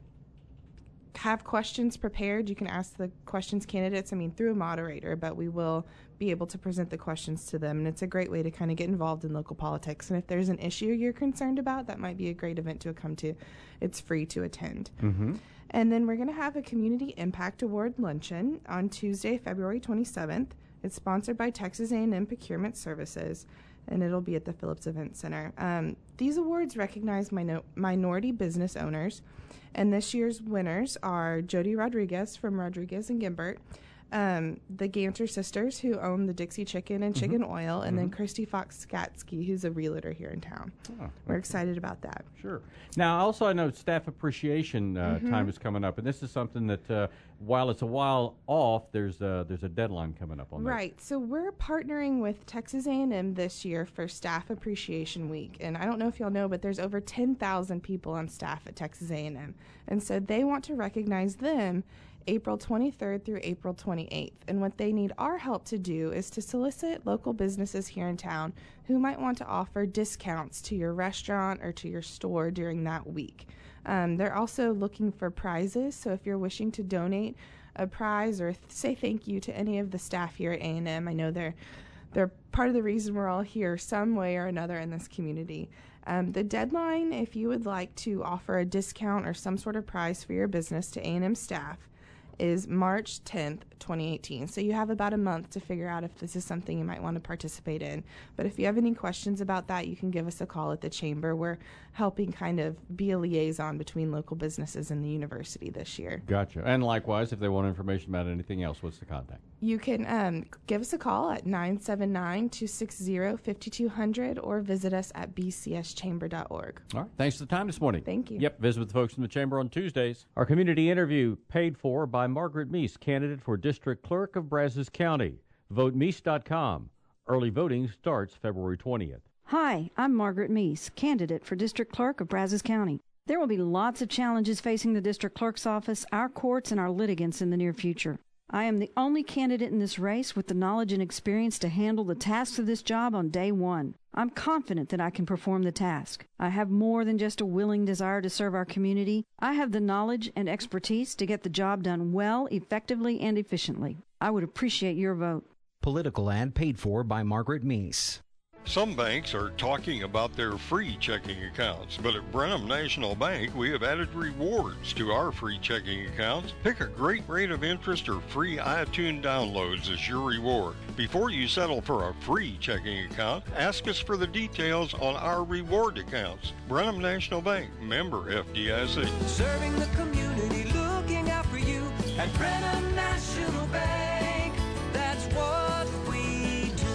have questions prepared. You can ask the questions candidates, through a moderator, but we will be able to present the questions to them. And it's a great way to kind of get involved in local politics. And if there's an issue you're concerned about, that might be a great event to come to. It's free to attend. Mm-hmm. And then we're going to have a Community Impact Award Luncheon on Tuesday, February 27th. It's sponsored by Texas A&M Procurement Services, and it'll be at the Phillips Event Center. These awards recognize minority business owners, and this year's winners are Jody Rodriguez from Rodriguez and Gimbert, the Ganter sisters, who own the Dixie Chicken and Chicken Oil, and then Christy Fox Skatsky, who's a realtor here in town. Oh, We're excited about that. Sure. Now, also, I know Staff Appreciation time is coming up, and this is something that, while it's a while off, there's a deadline coming up on that. Right. So we're partnering with Texas A&M this year for Staff Appreciation Week, and I don't know if y'all know, but there's over 10,000 people on staff at Texas A&M, and so they want to recognize them April 23rd through April 28th. And what they need our help to do is to solicit local businesses here in town who might want to offer discounts to your restaurant or to your store during that week. They're also looking for prizes, so if you're wishing to donate a prize or say thank you to any of the staff here at A&M, I know they're part of the reason we're all here some way or another in this community. The deadline, if you would like to offer a discount or some sort of prize for your business to A&M staff, is March 10th, 2018. So you have about a month to figure out if this is something you might want to participate in. But if you have any questions about that, you can give us a call at the Chamber. We're helping kind of be a liaison between local businesses and the university this year. Gotcha. And likewise, if they want information about anything else, what's the contact? You can give us a call at 979-260-5200 or visit us at bcschamber.org. All right. Thanks for the time this morning. Thank you. Yep. Visit with the folks in the Chamber on Tuesdays. Our community interview paid for by Margaret Meese, candidate for District Clerk of Brazos County. VoteMeese.com. Early voting starts February 20th. Hi, I'm Margaret Meese, candidate for District Clerk of Brazos County. There will be lots of challenges facing the District Clerk's office, our courts, and our litigants in the near future. I am the only candidate in this race with the knowledge and experience to handle the tasks of this job on day one. I'm confident that I can perform the task. I have more than just a willing desire to serve our community. I have the knowledge and expertise to get the job done well, effectively, and efficiently. I would appreciate your vote. Political ad paid for by Margaret Meese. Some banks are talking about their free checking accounts, but at Brenham National Bank, we have added rewards to our free checking accounts. Pick a great rate of interest or free iTunes downloads as your reward. Before you settle for a free checking account, ask us for the details on our reward accounts. Brenham National Bank, member FDIC. Serving the community, looking out for you at Brenham National Bank. That's what we do.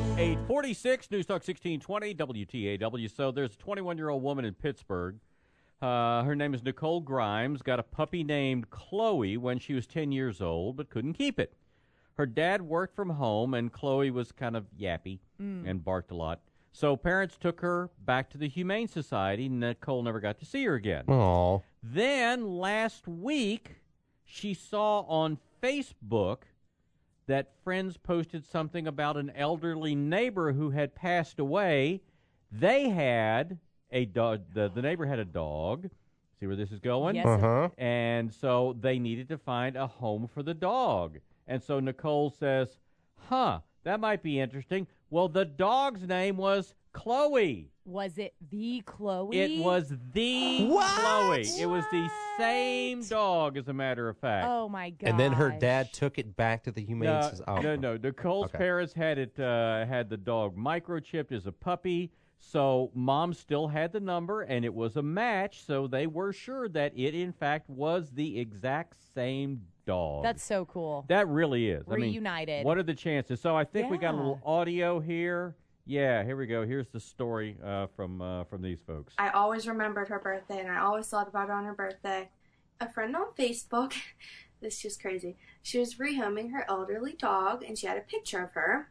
846, News Talk 1620, WTAW. So there's a 21-year-old woman in Pittsburgh. Her name is Nicole Grimes. Got a puppy named Chloe when she was 10 years old, but couldn't keep it. Her dad worked from home, and Chloe was kind of yappy and barked a lot. So parents took her back to the Humane Society. Nicole never got to see her again. Aww. Then last week, she saw on Facebook that friends posted something about an elderly neighbor who had passed away. They had a dog. The neighbor had a dog. See where this is going? Yes. And so they needed to find a home for the dog. And so Nicole says, that might be interesting. Well, the dog's name was Chloe. Was it the Chloe? It was the Chloe. It was the same dog, as a matter of fact. Oh, my God. And then her dad took it back to the Humane Society. No. Nicole's parents had had the dog microchipped as a puppy, so Mom still had the number, and it was a match, so they were sure that it, in fact, was the exact same dog. That's so cool. That really is. Reunited. I mean, what are the chances? So I think we got a little audio here. Yeah, here we go. Here's the story from these folks. I always remembered her birthday, and I always thought about her on her birthday. A friend on Facebook, this is just crazy, she was rehoming her elderly dog, and she had a picture of her.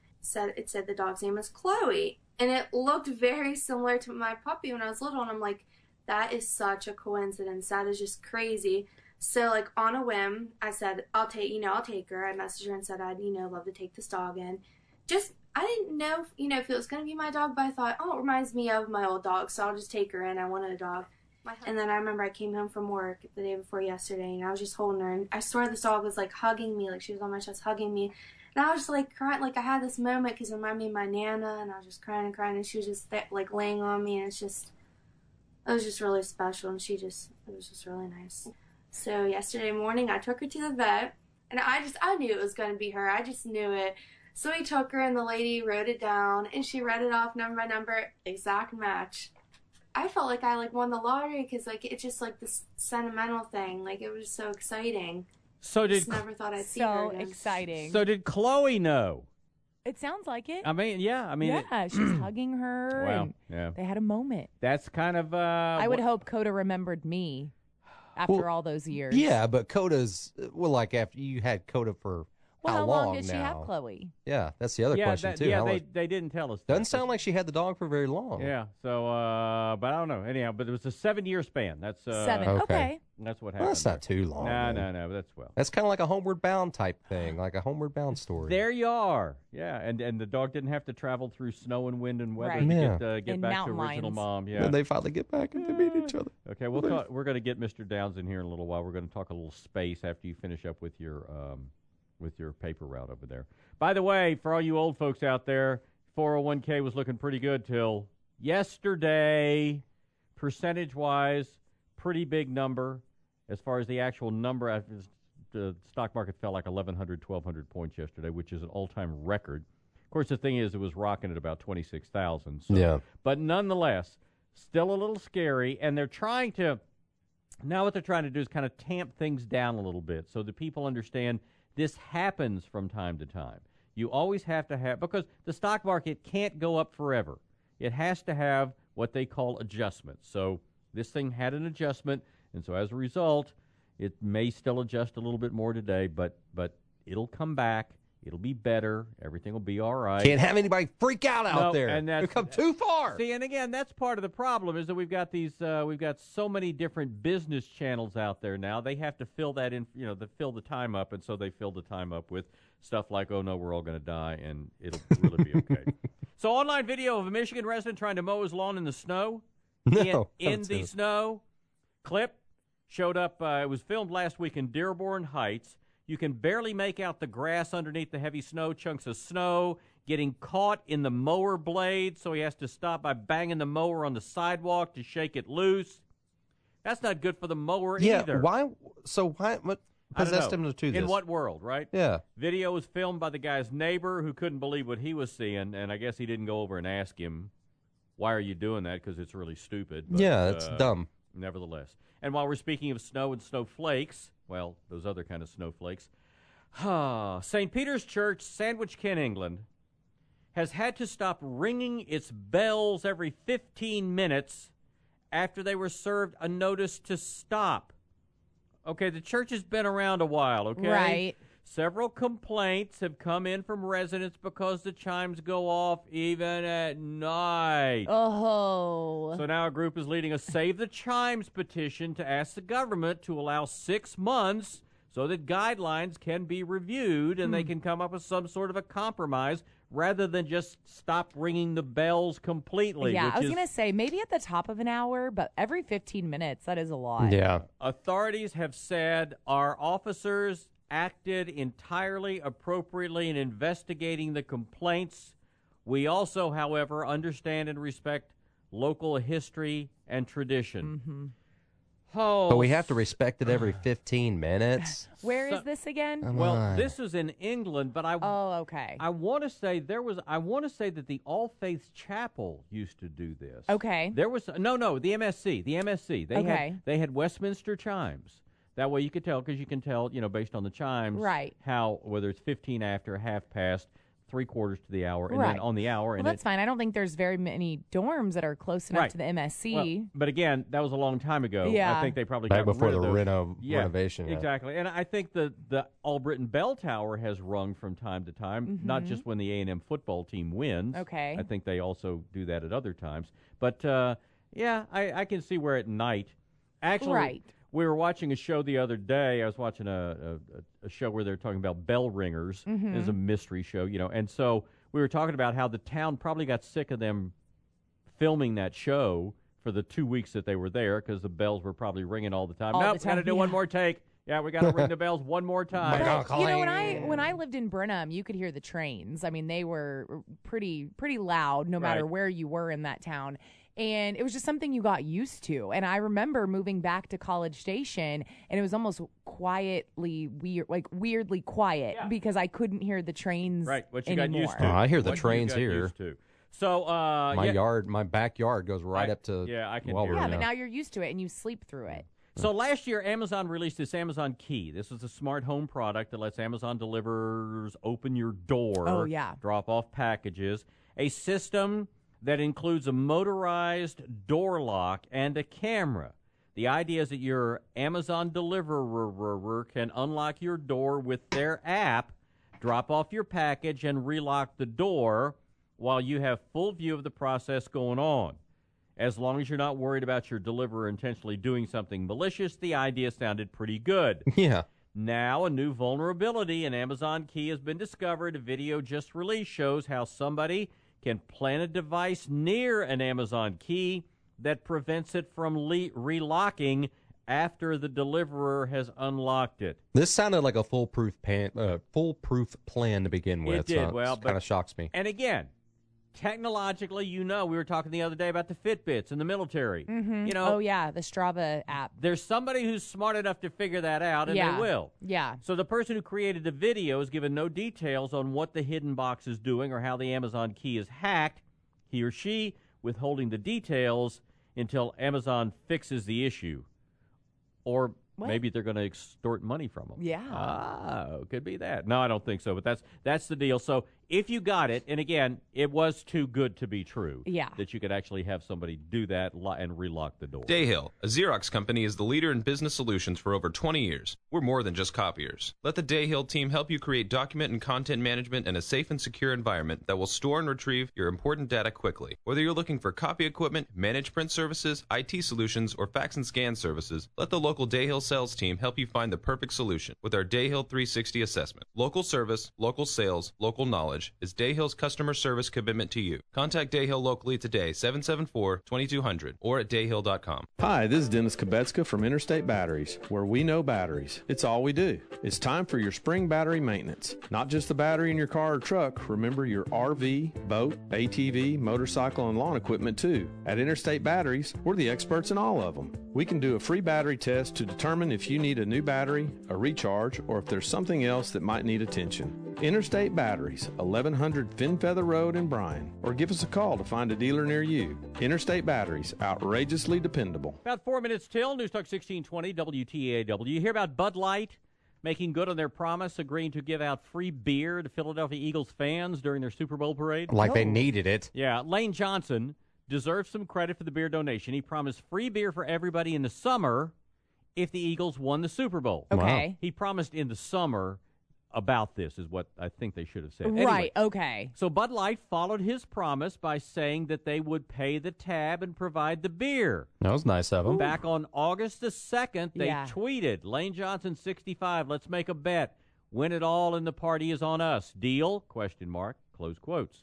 It said the dog's name was Chloe, and it looked very similar to my puppy when I was little, and I'm like, that is such a coincidence. That is just crazy. So, like, on a whim, I said, I'll take her. I messaged her and said I'd, love to take this dog in. I didn't know, if it was going to be my dog, but I thought, it reminds me of my old dog, so I'll just take her in. I wanted a dog. And then I remember I came home from work the day before yesterday, and I was just holding her, and I swear this dog was, like, hugging me, like she was on my chest hugging me. And I was just, like, crying, like, I had this moment because it reminded me of my Nana, and I was just crying, and she was just, like, laying on me, and it was just really special, and it was just really nice. So yesterday morning, I took her to the vet, and I knew it was going to be her. I just knew it. So we took her, and the lady wrote it down, and she read it off number by number, exact match. I felt like I, won the lottery because, it's just, this sentimental thing. It was so exciting. Just never thought I'd see her So again. exciting. So did Chloe know? It sounds like it. I mean, yeah. She's hugging her. Wow, And yeah. they had a moment. That's kind of. I would hope Coda remembered me after all those years. Yeah, but Coda's like after you had Coda for Well, how long long did now? she have Chloe? Yeah, that's the other question too. Yeah, How long- they didn't tell us. Doesn't sound like she had the dog for very long. Yeah. So, but I don't know. Anyhow, but it was a 7-year span. That's 7. Okay. That's what Well, happened. that's not too long. No, man. no. That's well. That's kind of like a Homeward Bound type thing, like a Homeward Bound story. There you are. Yeah, and the dog didn't have to travel through snow and wind and weather Right. to Yeah. get In back to mountain original lines. mom. Yeah. And they finally get back and they meet each other. Okay, we're going to get Mr. Downs in here in a little while. We're going to talk a little space after you finish up with your paper route over there. By the way, for all you old folks out there, 401k was looking pretty good till yesterday. Percentage-wise, pretty big number. As far as the actual number, the stock market fell like 1,100, 1,200 points yesterday, which is an all-time record. Of course, the thing is, it was rocking at about 26,000. So, Yeah. But nonetheless, still a little scary, and they're trying to now what they're trying to do is kind of tamp things down a little bit so that people understand this happens from time to time. You always have to have, because the stock market can't go up forever. It has to have what they call adjustments. So this thing had an adjustment, and so as a result, it may still adjust a little bit more today, but it'll come back. It'll be better. Everything will be all right. Can't have anybody freak out out there. And We've come too far. See, and again, that's part of the problem is that we've got these, we've got so many different business channels out there now. They have to fill that in, fill the time up, and so they fill the time up with stuff like, oh no, we're all going to die, and it'll really be okay. So, online video of a Michigan resident trying to mow his lawn in the snow. No, in the snow. Clip showed up. It was filmed last week in Dearborn Heights. You can barely make out the grass underneath the heavy snow, chunks of snow getting caught in the mower blade, so he has to stop by banging the mower on the sidewalk to shake it loose. That's not good for the mower either. Why? So why? What possessed him to do this? In what world, right? Yeah. Video was filmed by the guy's neighbor who couldn't believe what he was seeing, and I guess he didn't go over and ask him, why are you doing that? Because it's really stupid. But, yeah, it's dumb. Nevertheless. And while we're speaking of snow and snowflakes, well, those other kind of snowflakes, St. Peter's Church, Sandwich Ken, England, has had to stop ringing its bells every 15 minutes after they were served a notice to stop. Okay, the church has been around a while, okay? Right. Several complaints have come in from residents because the chimes go off even at night. Oh. So now a group is leading a Save the Chimes petition to ask the government to allow 6 months so that guidelines can be reviewed and they can come up with some sort of a compromise rather than just stop ringing the bells completely. Yeah, I was going to say maybe at the top of an hour, but every 15 minutes, that is a lot. Yeah. Authorities have said our officers acted entirely appropriately in investigating the complaints. We also, however, understand and respect local history and tradition. Mm-hmm. Oh, But we have to respect it every 15 minutes. Where is this again? Come well, on. this is in England, but I okay. I want to say that the All Faiths Chapel used to do this. Okay. There was the MSC. They had Westminster chimes. That way you could tell, because you can tell, based on the chimes, right, how, whether it's 15 after, half past, 3/4 to the hour, and right, then on the hour. Well, and that's fine. I don't think there's very many dorms that are close enough Right. to the MSC. Well, but again, that was a long time ago. Yeah. I think they probably Back got before rid of the those. renovation. Exactly. And I think the Albritton Bell Tower has rung from time to time, not just when the A&M football team wins. Okay. I think they also do that at other times. But, I can see where at night. Actually, right. We were watching a show the other day. I was watching a show where they're talking about bell ringers. Mm-hmm. It's a mystery show, and so we were talking about how the town probably got sick of them filming that show for the 2 weeks that they were there because the bells were probably ringing all the time. All Nope, the time, got to do one more take. Yeah, we got to ring the bells one more time. But, when I lived in Brenham, you could hear the trains. I mean, they were pretty loud no matter where you were in that town. And it was just something you got used to. And I remember moving back to College Station, and it was almost weirdly quiet because I couldn't hear the trains what you anymore. got used to. I hear the What trains you got here. used to. So my backyard goes right up to I can Welborn. Yeah, but now you're used to it and you sleep through it. So last year, Amazon released this Amazon Key. This is a smart home product that lets Amazon delivers open your door. Oh, yeah. Drop off packages. A system that includes a motorized door lock and a camera. The idea is that your Amazon deliverer can unlock your door with their app, drop off your package, and relock the door while you have full view of the process going on. As long as you're not worried about your deliverer intentionally doing something malicious, the idea sounded pretty good. Yeah. Now, a new vulnerability in Amazon Key has been discovered. A video just released shows how somebody can plant a device near an Amazon Key that prevents it from relocking after the deliverer has unlocked it. This sounded like a foolproof plan to begin with. It did. So Well, it kind of shocks me. And again, technologically, we were talking the other day about the Fitbits in the military. Mm-hmm. Oh yeah, the Strava app. There's somebody who's smart enough to figure that out, and they will. Yeah. So the person who created the video is given no details on what the hidden box is doing or how the Amazon Key is hacked. He or she withholding the details until Amazon fixes the issue. Or maybe they're going to extort money from them. Yeah. Could be that. No, I don't think so, but that's the deal. So if you got it, and again, it was too good to be true. Yeah. That you could actually have somebody do that and relock the door. Dayhill, a Xerox company, is the leader in business solutions for over 20 years. We're more than just copiers. Let the Dayhill team help you create document and content management in a safe and secure environment that will store and retrieve your important data quickly. Whether you're looking for copy equipment, managed print services, IT solutions, or fax and scan services, let the local Dayhill sales team help you find the perfect solution with our Dayhill 360 assessment. Local service, local sales, local knowledge is Dayhill's customer service commitment to you. Contact Dayhill locally today, 774-2200, or at dayhill.com. Hi, this is Dennis Kubetska from Interstate Batteries, where we know batteries. It's all we do. It's time for your spring battery maintenance. Not just the battery in your car or truck. Remember your RV, boat, ATV, motorcycle, and lawn equipment too. At Interstate Batteries, we're the experts in all of them. We can do a free battery test to determine if you need a new battery, a recharge, or if there's something else that might need attention. Interstate Batteries, 1100 Finfeather Road in Bryan, or give us a call to find a dealer near you. Interstate Batteries, outrageously dependable. About 4 minutes till, News Talk 1620 WTAW. You hear about Bud Light making good on their promise, agreeing to give out free beer to Philadelphia Eagles fans during their Super Bowl parade? Like they needed it. Yeah, Lane Johnson deserves some credit for the beer donation. He promised free beer for everybody in the summer if the Eagles won the Super Bowl. Okay. Wow. He promised in the summer about this is what I think they should have said. Right, Anyway, okay. so Bud Light followed his promise by saying that they would pay the tab and provide the beer. That was nice of them. Back on August the 2nd, they Yeah. tweeted, Lane Johnson, 65, let's make a bet. Win it all and the party is on us. Deal? Question mark. Close quotes.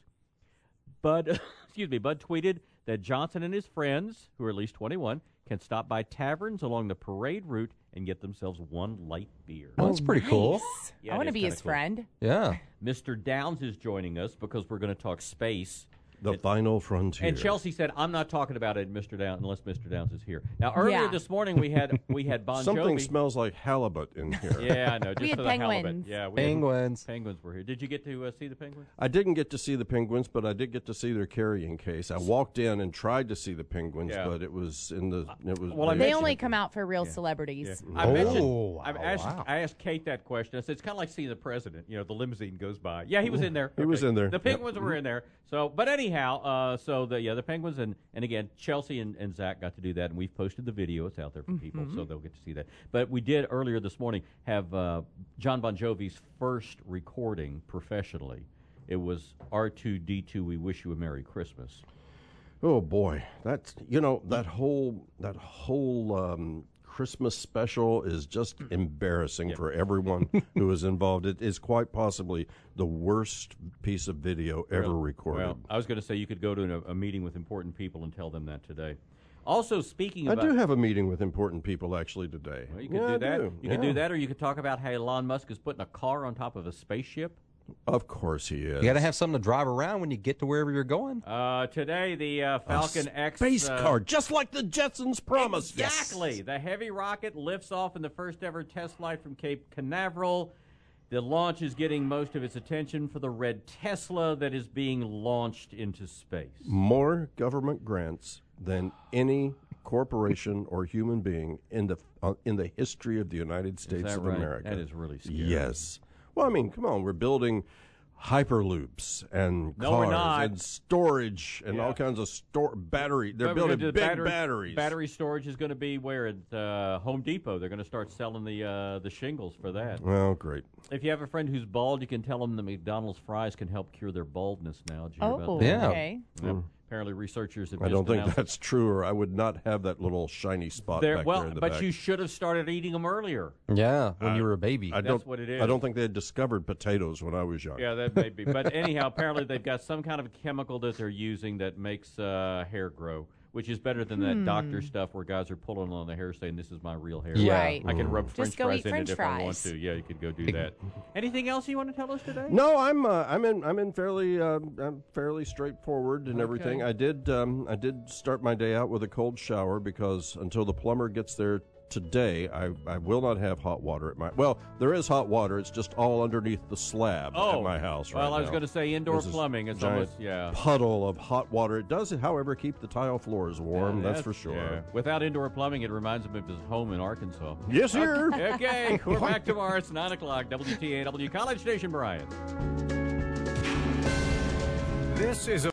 Bud tweeted that Johnson and his friends, who are at least 21, can stop by taverns along the parade route and get themselves one light beer. Well, that's pretty cool. Yeah, I want it to is be kinda his cool. friend. Yeah. Mr. Downs is joining us because we're going to talk space. The final frontier. And Chelsea said, I'm not talking about it, Mr. Downs, unless Mr. Downs is here. Now, earlier this morning, we had Bon Jovi. Something smells like halibut in here. Yeah, I know. Just We had for the halibut. penguins. Yeah, Penguins. Penguins were here. Did you get to see the penguins? I didn't get to see the penguins, but I did get to see their carrying case. I walked in and tried to see the penguins, Yeah. but it was in the. It was. Well, I They mentioned- only come out for real celebrities. I mentioned. wow, I asked Kate that question. I said it's kind of like seeing the president. You know, the limousine goes by. Yeah, he was in there. He was in there. The penguins were in there. So, but anyhow, the penguins and again, Chelsea and Zach got to do that, and we've posted the video. It's out there for people, so they'll get to see that. But we did earlier this morning have John Bon Jovi's first recording professionally. It was R2D2. We wish you a Merry Christmas. Oh boy, that's that whole Christmas special is just embarrassing for everyone who is involved. It is quite possibly the worst piece of video ever recorded. Well, I was going to say you could go to a meeting with important people and tell them that today. Also, speaking I about... do have a meeting with important people actually today. Well, you could do that. You could do that, or you could talk about how Elon Musk is putting a car on top of a spaceship. Of course he is. You got to have something to drive around when you get to wherever you're going. Today, the Falcon X... Space car, just like the Jetsons promised. Exactly. The heavy rocket lifts off in the first ever test flight from Cape Canaveral. The launch is getting most of its attention for the red Tesla that is being launched into space. More government grants than any corporation or human being in the history of the United States of right? America. That is really scary. Yes. Well, I mean, come on. We're building hyperloops and cars and storage and all kinds of battery. They're building big batteries. Battery storage is going to be where at Home Depot. They're going to start selling the shingles for that. Well, great. If you have a friend who's bald, you can tell them that McDonald's fries can help cure their baldness now. Did you hear about that? Okay. Yep. Apparently, researchers have I don't think that's true, or I would not have that little shiny spot back there in the back. But you should have started eating them earlier. Yeah, when you were a baby. That's what it is. I don't think they had discovered potatoes when I was young. Yeah, that may be. But anyhow, apparently they've got some kind of chemical that they're using that makes hair grow, which is better than that doctor stuff where guys are pulling on the hair saying, this is my real hair. Yeah. Right. I can rub Just French go fries eat in French it if I want fries. to. Yeah, you could go do that. Anything else you want to tell us today? No, I'm in fairly I'm fairly straightforward and everything. I did start my day out with a cold shower because until the plumber gets there today, I will not have hot water at my. Well, there is hot water. It's just all underneath the slab at my house right now. Well, I was going to say indoor There's plumbing. It's almost puddle of hot water. It does, howewer, keep the tile floors warm. That's for sure. Yeah. Without indoor plumbing, it reminds him of his home in Arkansas. Yes, sir. Okay, we're back tomorrow. It's 9 o'clock. WTAW College Station, Bryan. This is a